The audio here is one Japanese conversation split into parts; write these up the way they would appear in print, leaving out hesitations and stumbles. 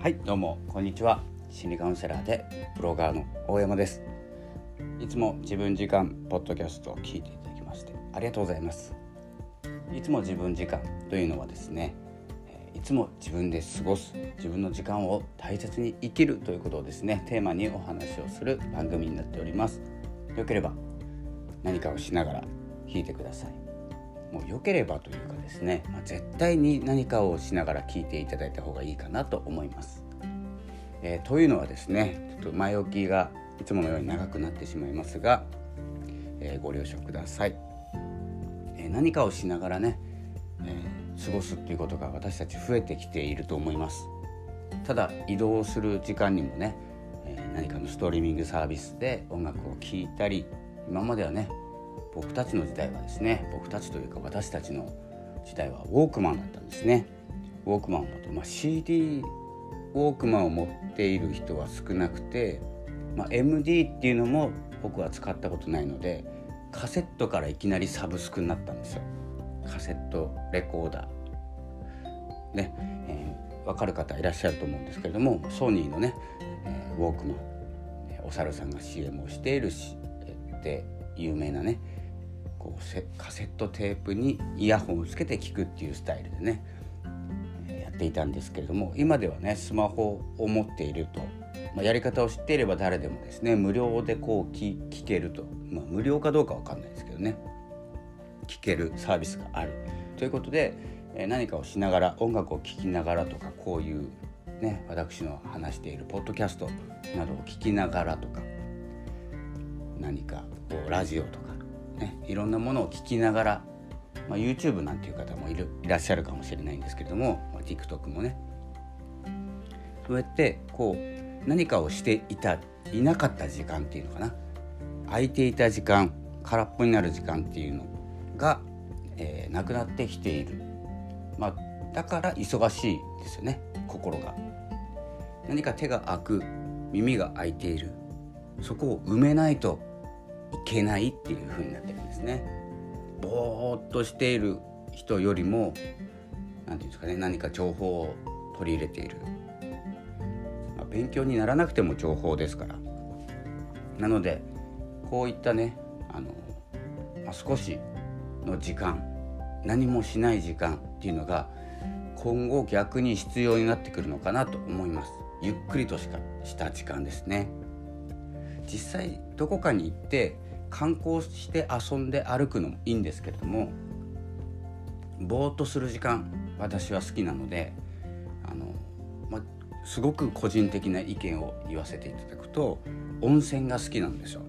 はい、どうもこんにちは。心理カウンセラーでブロガーの大山です。いつも自分時間ポッドキャストを聞いていただきましてありがとうございます。いつも自分時間というのはですね、いつも自分で過ごす、自分の時間を大切に生きるということをですね、テーマにお話をする番組になっております。よければ何かをしながら聞いてください。もう良ければというかですね、絶対に何かをしながら聞いていただいた方がいいかなと思います。というのはですね、ちょっと前置きがいつものように長くなってしまいますが、ご了承ください。何かをしながらね、過ごすっていうことが私たち増えてきていると思います。ただ移動する時間にもね、何かのストリーミングサービスで音楽を聴いたり、今まではね、僕たちの時代はですね、僕たちというか私たちの時代はウォークマンだったんですね。ウォークマンを持って、CD ウォークマンを持っている人は少なくて、MD っていうのも僕は使ったことないので、カセットからいきなりサブスクになったんですよ。カセットレコーダーね、分かる方いらっしゃると思うんですけれども、ソニーのね、ウォークマン、お猿さんが CM をしているで有名なね、カセットテープにイヤホンをつけて聞くっていうスタイルでね、やっていたんですけれども、今ではねスマホを持っていると、やり方を知っていれば誰でもですね、無料で聞けると、無料かどうかわかんないですけどね、聞けるサービスがあるということで、何かをしながら音楽を聴きながらとか、こういうね、私の話しているポッドキャストなどを聞きながらとか、何かラジオとかね、いろんなものを聞きながら、YouTube なんていう方もいらっしゃるかもしれないんですけれども、TikTok もね、そうやって何かをしていなかった時間っていうのかな、空いていた時間、空っぽになる時間っていうのが、なくなってきている。だから忙しいですよね。心が何か手が空く、耳が開いている、そこを埋めないといけないっていう風になってるんですね。ぼーっとしている人よりも、なんていうんですかね、何か情報を取り入れている、勉強にならなくても情報ですから。なのでこういったね、少しの時間、何もしない時間っていうのが今後逆に必要になってくるのかなと思います。ゆっくりとした時間ですね。実際どこかに行って観光して遊んで歩くのもいいんですけれども、ぼーっとする時間、私は好きなので、すごく個人的な意見を言わせていただくと、温泉が好きなんですよ。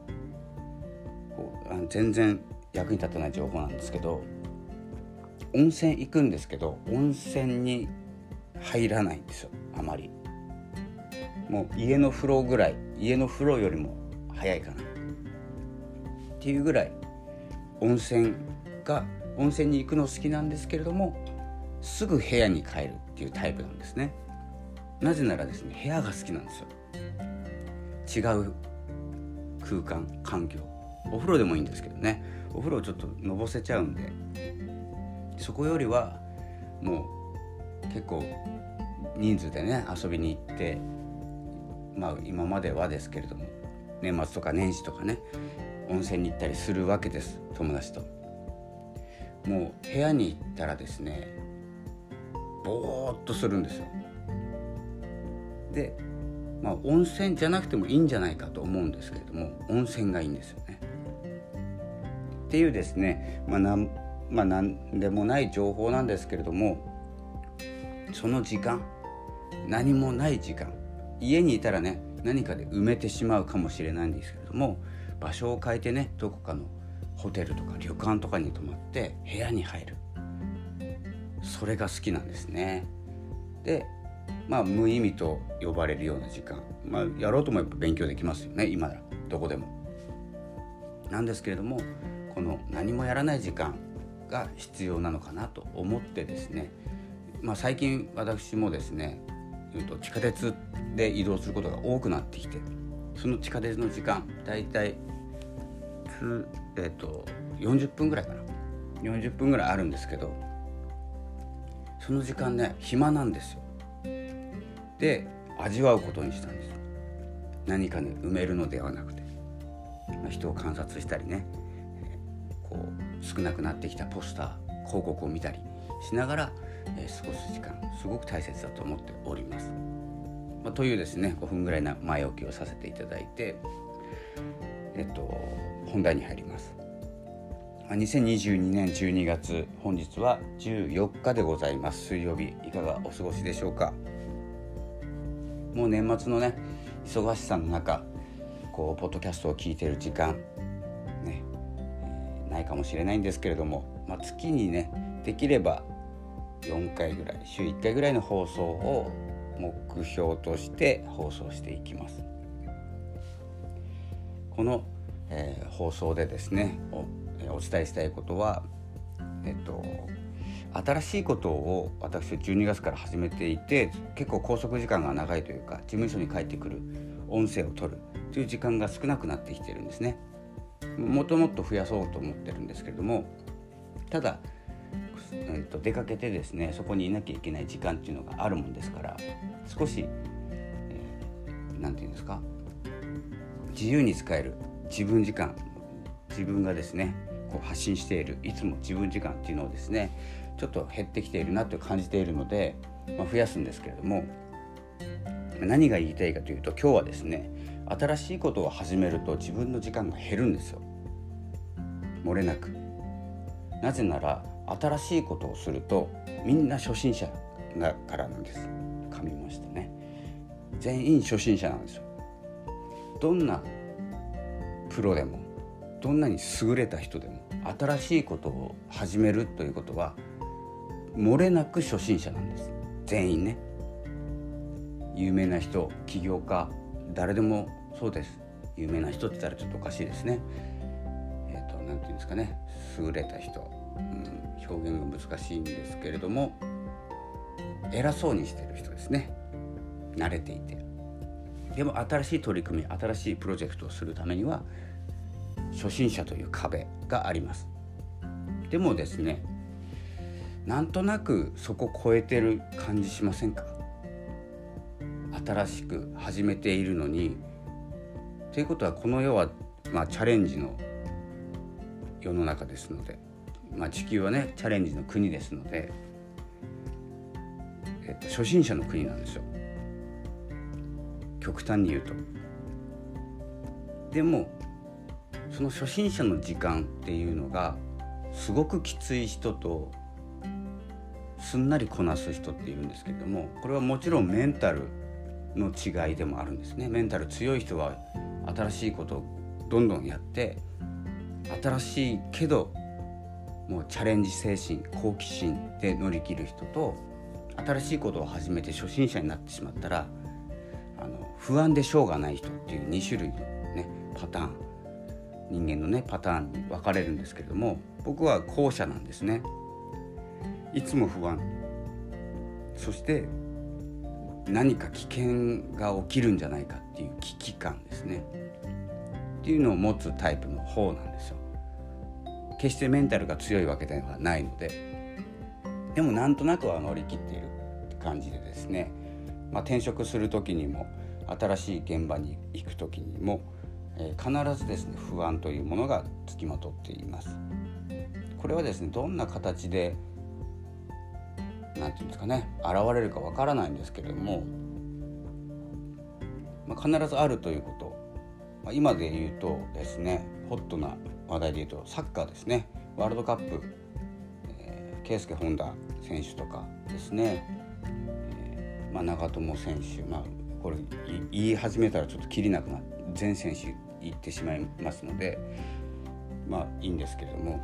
全然役に立たない情報なんですけど、温泉行くんですけど、温泉に入らないんですよ。あまり。もう家の風呂よりも早いかなっていうぐらい、温泉に行くの好きなんですけれども、すぐ部屋に帰るっていうタイプなんですね。なぜならですね、部屋が好きなんですよ。違う空間、環境、お風呂でもいいんですけどね、お風呂ちょっとのぼせちゃうんで、そこよりはもう結構人数でね遊びに行って、今まではですけれども、年末とか年始とかね、温泉に行ったりするわけです、友達と。もう部屋に行ったらですね、ぼーっとするんですよ。で、温泉じゃなくてもいいんじゃないかと思うんですけれども、温泉がいいんですよね。っていうですね、なんでもない情報なんですけれども、その時間、何もない時間、家にいたらね、何かで埋めてしまうかもしれないんですけれども、場所を変えてね、どこかのホテルとか旅館とかに泊まって部屋に入る、それが好きなんですね。で、無意味と呼ばれるような時間、やろうと思えば勉強できますよね、今ならどこでもなんですけれども、この何もやらない時間が必要なのかなと思ってですね、最近私もですね、地下鉄で移動することが多くなってきて、その地下鉄の時間、だいたい40分ぐらいかな、40分ぐらいあるんですけど、その時間ね、暇なんですよ。 で味わうことにしたんですよ。何かね埋めるのではなくて、人を観察したりね、こう少なくなってきたポスター広告を見たりしながら、過ごす時間すごく大切だと思っております。というですね5分ぐらいの前置きをさせていただいて、本題に入ります。2022年12月、本日は14日でございます。水曜日、いかがお過ごしでしょうか。もう年末のね忙しさの中、ポッドキャストを聞いている時間ね、ないかもしれないんですけれども、月にねできれば4回ぐらい、週1回ぐらいの放送を目標として放送していきます。この、放送でですねお伝えしたいことは、新しいことを私12月から始めていて、結構拘束時間が長いというか、事務所に帰ってくる音声を取るという時間が少なくなってきているんですね。もっと増やそうと思ってるんですけれども、ただ、出かけてですねそこにいなきゃいけない時間っていうのがあるもんですから、少し、なんていうんですか、自由に使える自分時間、自分がですね発信しているいつも自分時間っていうのをですねちょっと減ってきているなと感じているので、増やすんですけれども、何が言いたいかというと、今日はですね新しいことを始めると自分の時間が減るんですよ、漏れなく。なぜなら新しいことをするとみんな初心者だからなんです。噛みましたね。全員初心者なんですよ。どんなプロでもどんなに優れた人でも新しいことを始めるということは漏れなく初心者なんです。全員ね。有名な人、起業家、誰でもそうです。有名な人って言ったらちょっとおかしいですね。なんていうんですかね、優れた人、表現が難しいんですけれども、偉そうにしてる人ですね。慣れていて、でも新しい取り組み、新しいプロジェクトをするためには初心者という壁があります。でもですね、なんとなくそこを超えてる感じしませんか？新しく始めているのに。ということは、この世は、チャレンジの世の中ですので、地球はねチャレンジの国ですので、初心者の国なんですよ、極端に言うと。でもその初心者の時間っていうのがすごくきつい人とすんなりこなす人っているんですけれども、これはもちろんメンタルの違いでもあるんですね。メンタル強い人は新しいことをどんどんやって、新しいけどもうチャレンジ精神、好奇心で乗り切る人と、新しいことを始めて初心者になってしまったら不安でしょうがない人っていう2種類の、パターン、人間のねパターンに分かれるんですけれども、僕は後者なんですね。いつも不安、そして何か危険が起きるんじゃないかっていう危機感ですねっていうのを持つタイプの方なんですよ。決してメンタルが強いわけではないので、でもなんとなくは乗り切っているって感じでですね、転職する時にも新しい現場に行く時にも、必ずですね不安というものがつきまとっています。これはですねどんな形でなんていうんですかね現れるかわからないんですけれども、必ずあるということ。今で言うとですね、ホットな話題で言うとサッカーですね。ワールドカップ、圭佑本田選手とかですね、長友選手、これ言い始めたらちょっとキリなくなって全選手言ってしまいますので、いいんですけれども、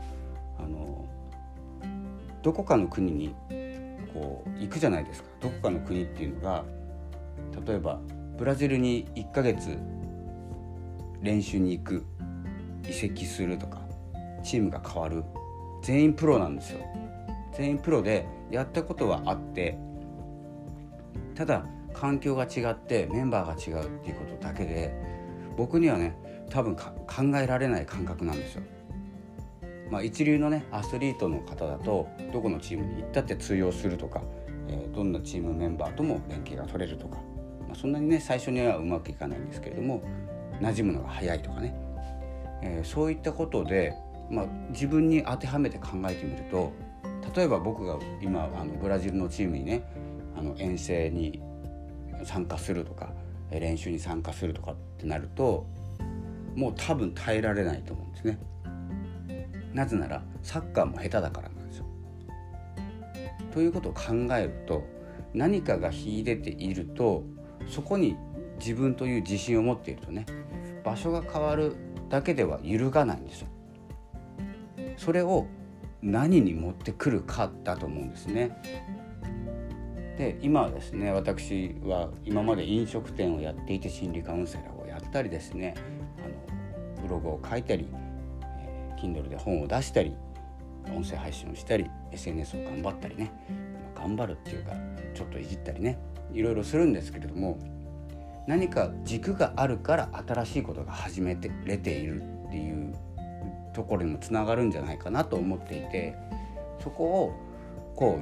どこかの国に行くじゃないですか。どこかの国っていうのが、例えばブラジルに1ヶ月練習に行く、移籍するとか、チームが変わる、全員プロなんですよ。全員プロでやったことはあって、ただ環境が違ってメンバーが違うっていうことだけで、僕にはね多分考えられない感覚なんですよ。一流のねアスリートの方だとどこのチームに行ったって通用するとか、どんなチームメンバーとも連携が取れるとかそんなにね最初にはうまくいかないんですけれども、馴染むのが早いとかね、そういったことで、自分に当てはめて考えてみると、例えば僕が今ブラジルのチームにね遠征に参加するとか練習に参加するとかってなると、もう多分耐えられないと思うんですね。なぜならサッカーも下手だからなんですよ。ということを考えると、何かが秀でているとそこに自分という自信を持っているとね、場所が変わるだけでは揺るがないんですよ。それを何に持ってくるかだと思うんですね。で今はですね、私は今まで飲食店をやっていて心理カウンセラーをやったりですね、ブログを書いたり、Kindle で本を出したり、音声配信をしたり、 SNS を頑張ったりね、頑張るっていうかちょっといじったりね、いろいろするんですけれども、何か軸があるから新しいことが始めてれているっていうところにもつながるんじゃないかなと思っていて、そこをこう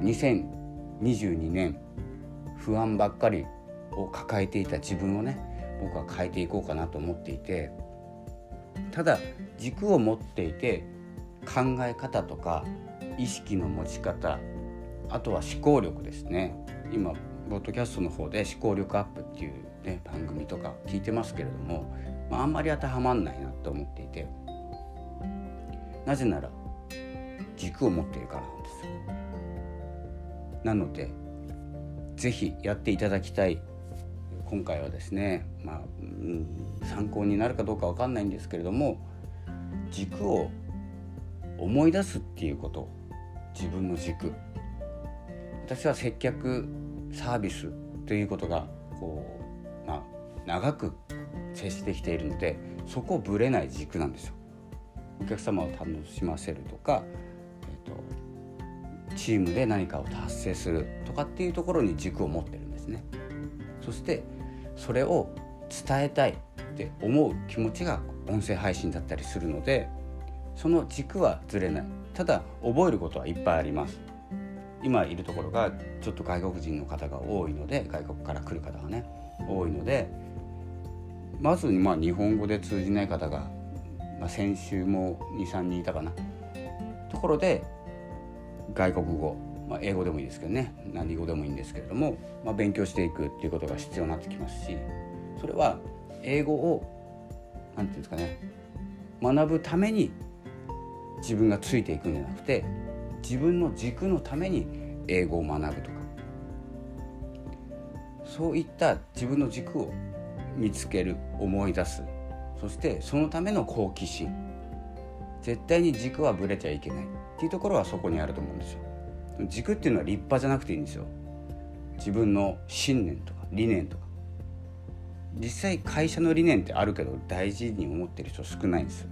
2022年不安ばっかりを抱えていた自分をね、僕は変えていこうかなと思っていて、ただ軸を持っていて考え方とか意識の持ち方、あとは思考力ですね。今ポッドキャストの方で思考力アップっていう、ね、番組とか聞いてますけれども、あんまり当てはまんないなと思っていて、なぜなら軸を持っているからなんですよ。なのでぜひやっていただきたい。今回はですね、参考になるかどうかわかんないんですけれども、軸を思い出すっていうこと、自分の軸。私は接客サービスということが長く接してきているので、そこをぶれない軸なんですよ。お客様を楽しませるとか、チームで何かを達成するとかっていうところに軸を持ってるんですね。そしてそれを伝えたいって思う気持ちが音声配信だったりするので、その軸はずれない。ただ覚えることはいっぱいあります。今いるところがちょっと外国人の方が多いので、外国から来る方がね多いので、まず日本語で通じない方が、先週も 2,3 人いたかなところで、外国語、英語でもいいですけどね、何語でもいいんですけれども、勉強していくっていうことが必要になってきますし、それは英語をなんていうんですかね、学ぶために自分がついていくんじゃなくて、自分の軸のために英語を学ぶとか、そういった自分の軸を見つける、思い出す、そしてそのための好奇心、絶対に軸はぶれちゃいけないっていうところはそこにあると思うんですよ。軸っていうのは立派じゃなくていいんですよ。自分の信念とか理念とか、実際会社の理念ってあるけど大事に思ってる人少ないんですよ。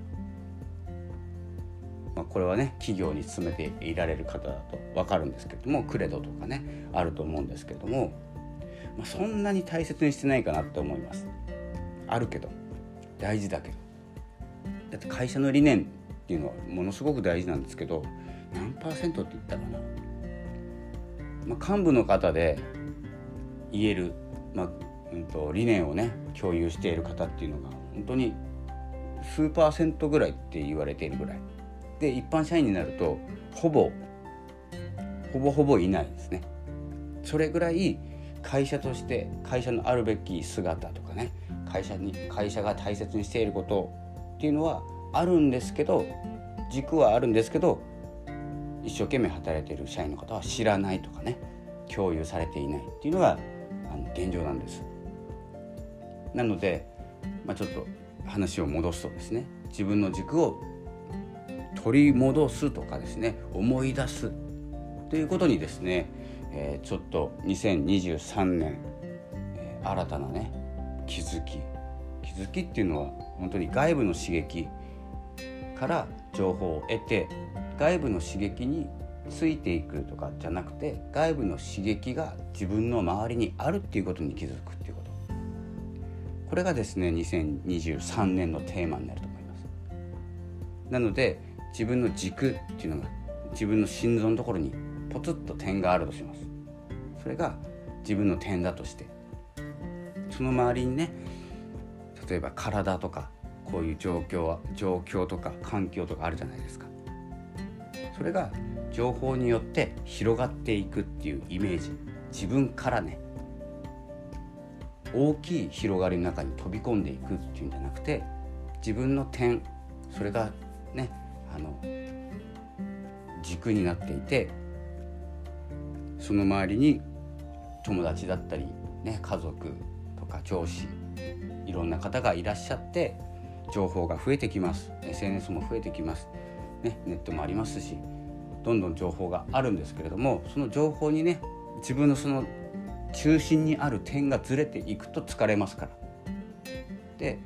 これはね、企業に勤めていられる方だと分かるんですけれども、クレドとかねあると思うんですけれども、そんなに大切にしてないかなって思います。あるけど大事だけど、だって会社の理念っていうのはものすごく大事なんですけど、何%って言ったかな、幹部の方で言える、理念をね共有している方っていうのが本当に数%ぐらいって言われているぐらいで、一般社員になるとほぼいないですね。それぐらい会社として会社のあるべき姿とかね、会社が大切にしていることっていうのはあるんですけど、軸はあるんですけど、一生懸命働いている社員の方は知らないとかね、共有されていないっていうのが現状なんです。なので、ちょっと話を戻すとですね、自分の軸を取り戻すとかですね、思い出すということにですね、ちょっと2023年、新たなね気づきっていうのは本当に外部の刺激から情報を得て、外部の刺激についていくとかじゃなくて、外部の刺激が自分の周りにあるっていうことに気づくっていうこと、これがですね2023年のテーマになると思います。なので自分の軸っていうのが自分の心臓のところにポツッと点があるとします。それが自分の点だとして、 その周りにね、例えば体とかこういう状況とか環境とかあるじゃないですか。それが情報によって広がっていくっていうイメージ、自分からね大きい広がりの中に飛び込んでいくっていうんじゃなくて、自分の点、それがね軸になっていて、その周りに友達だったり、ね、家族とか上司、いろんな方がいらっしゃって情報が増えてきます。 SNS も増えてきます、ね、ネットもありますし、どんどん情報があるんですけれども、その情報にね自分のその中心にある点がずれていくと疲れますから。で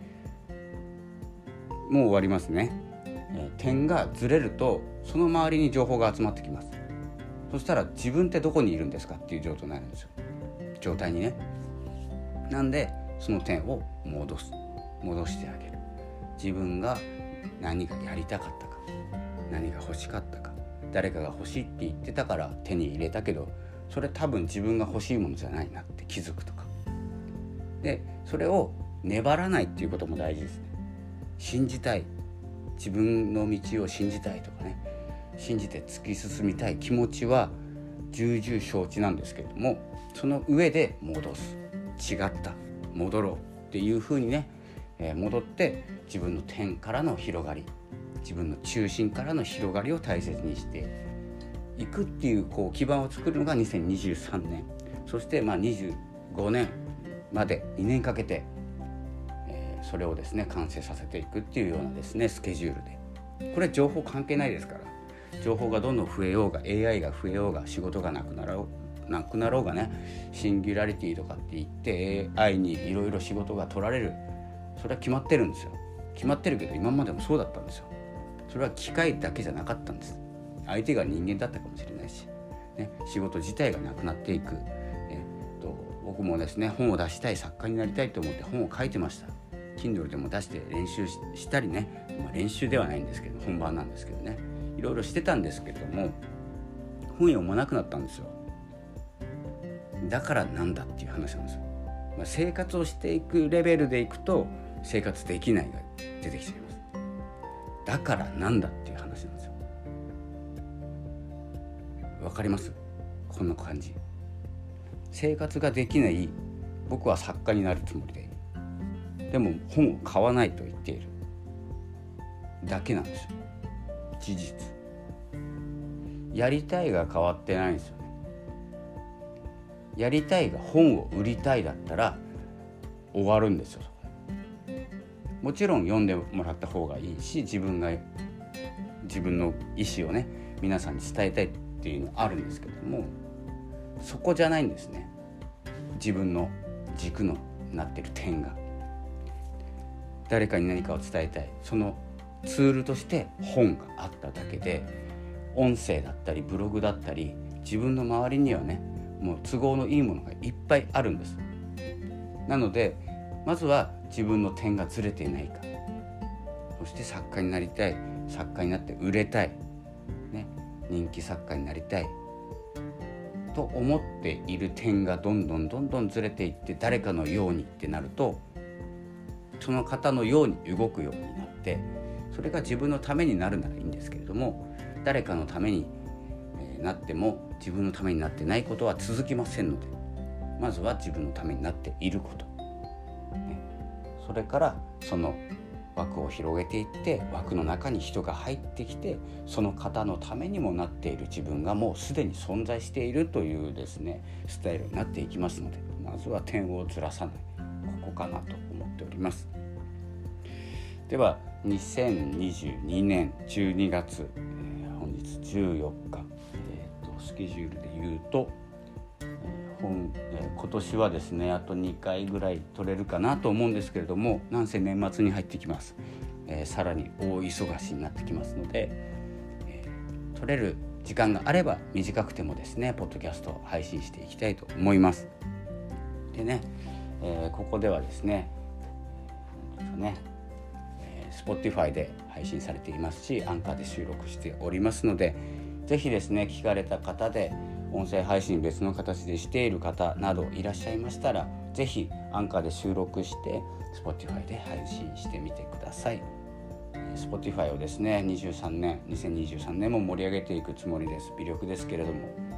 もう終わりますね。点がずれるとその周りに情報が集まってきます。そしたら自分ってどこにいるんですかっていう状態になるんですよ、状態にね。なんでその点を戻してあげる。自分が何がやりたかったか、何が欲しかったか、誰かが欲しいって言ってたから手に入れたけど、それ多分自分が欲しいものじゃないなって気づくとかで、それを粘らないっていうことも大事ですね。信じたい、自分の道を信じたいとかね、信じて突き進みたい気持ちは重々承知なんですけれども、その上で戻す、違った、戻ろうっていうふうにね、戻って自分の点からの広がり、自分の中心からの広がりを大切にしていくっていう、基盤を作るのが2023年、そして25年まで2年かけて、それをですね完成させていくっていうようなですねスケジュールで、これ情報関係ないですから。情報がどんどん増えようが AI が増えようが仕事がなくなろうがね、シンギュラリティとかって言って AI にいろいろ仕事が取られる、それは決まってるんですよ。決まってるけど今までもそうだったんですよ。それは機械だけじゃなかったんです。相手が人間だったかもしれないし、ね、仕事自体がなくなっていく、僕もですね本を出したい、作家になりたいと思って本を書いてました。 Kindle でも出して練習したりね、練習ではないんですけど本番なんですけどね、いろいろしてたんですけれども本読まなくなったんですよ。だからなんだっていう話なんですよ。生活をしていくレベルでいくと生活できないが出てきちゃいます。だからなんだっていう話なんですよ。わかります？この感じ。生活ができない、僕は作家になるつもりでも本を買わないと言っているだけなんですよ。事実。やりたいが変わってないんですよね。やりたいが本を売りたいだったら終わるんですよ。もちろん読んでもらった方がいいし、自分の意思をね皆さんに伝えたいっていうのはあるんですけども、そこじゃないんですね。自分の軸のなってる点が、誰かに何かを伝えたい、そのツールとして本があっただけで、音声だったりブログだったり自分の周りにはねもう都合のいいものがいっぱいあるんです。なのでまずは自分の点がずれていないか、そして作家になりたい、作家になって売れたい、ね、人気作家になりたいと思っている点がどんどんずれていって、誰かのようにってなるとその方のように動くようになって、それが自分のためになるならいいんですけれども、誰かのためになっても自分のためになってないことは続きませんので、まずは自分のためになっていること、それからその枠を広げていって、枠の中に人が入ってきて、その方のためにもなっている自分がもうすでに存在しているというですねスタイルになっていきますので、まずは点をずらさない、ここかなと思っております。では2022年12月、本日14日、スケジュールで言うと、今年はですねあと2回ぐらい取れるかなと思うんですけれども、なんせ年末に入ってきます。さらに大忙しになってきますので、取れる時間があれば短くてもですねポッドキャストを配信していきたいと思います。でね、ここではですね、Spotify で配信されていますし、アンカーで収録しておりますので、ぜひですね聞かれた方で音声配信別の形でしている方などいらっしゃいましたら、 ぜひアンカーで収録して Spotify で配信してみてください。Spotify をですね2023年も盛り上げていくつもりです。微力ですけれども、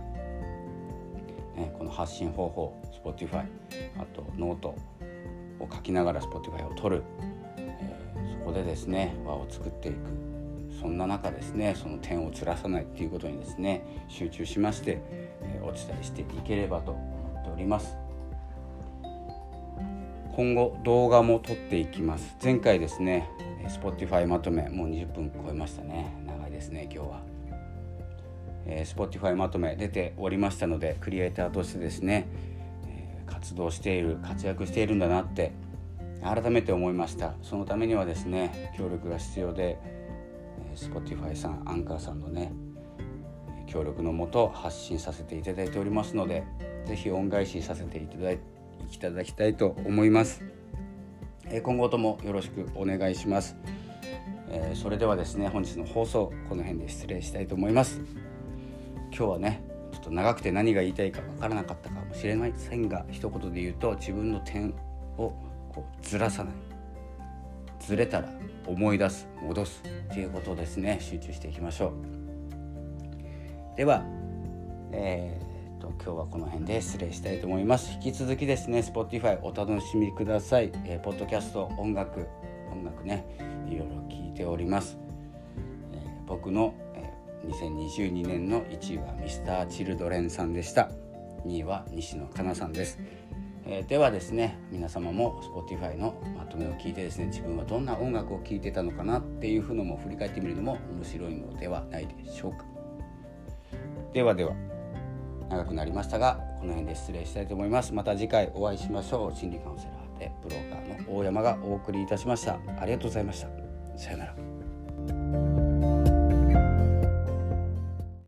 この発信方法 Spotify、 あとノートを書きながら Spotify を撮る、そこでですね輪を作っていく。そんな中ですね、その点をずらさないっていうことにですね集中しまして、お伝えしていければと思っております。今後動画も撮っていきます。前回ですね Spotify まとめ、もう20分超えましたね。長いですね今日は。Spotify まとめ出ておりましたので、クリエイターとしてですね、活躍しているんだなって改めて思いました。そのためにはですね協力が必要で、Spotify さん、アンカーさんのね協力のもと発信させていただいておりますので、ぜひ恩返しさせていただきたいと思います。今後ともよろしくお願いします。それではですね本日の放送この辺で失礼したいと思います。今日はねちょっと長くて何が言いたいか分からなかったかもしれませんが、一言で言うと自分の点をずらさない、ずれたら思い出す、戻すということをですね集中していきましょう。では、今日はこの辺で失礼したいと思います。引き続きですね Spotify お楽しみください。ポッドキャスト、音楽ねいろいろ聞いております。僕の、2022年の1位は Mr.Children さんでした。2位は西野カナさんです。ではですね皆様も Spotify のまとめを聞いてですね、自分はどんな音楽を聴いてたのかなっていうのも振り返ってみるのも面白いのではないでしょうか。では長くなりましたがこの辺で失礼したいと思います。また次回お会いしましょう。心理カウンセラーでブロガーの大山がお送りいたしました。ありがとうございました。さよなら。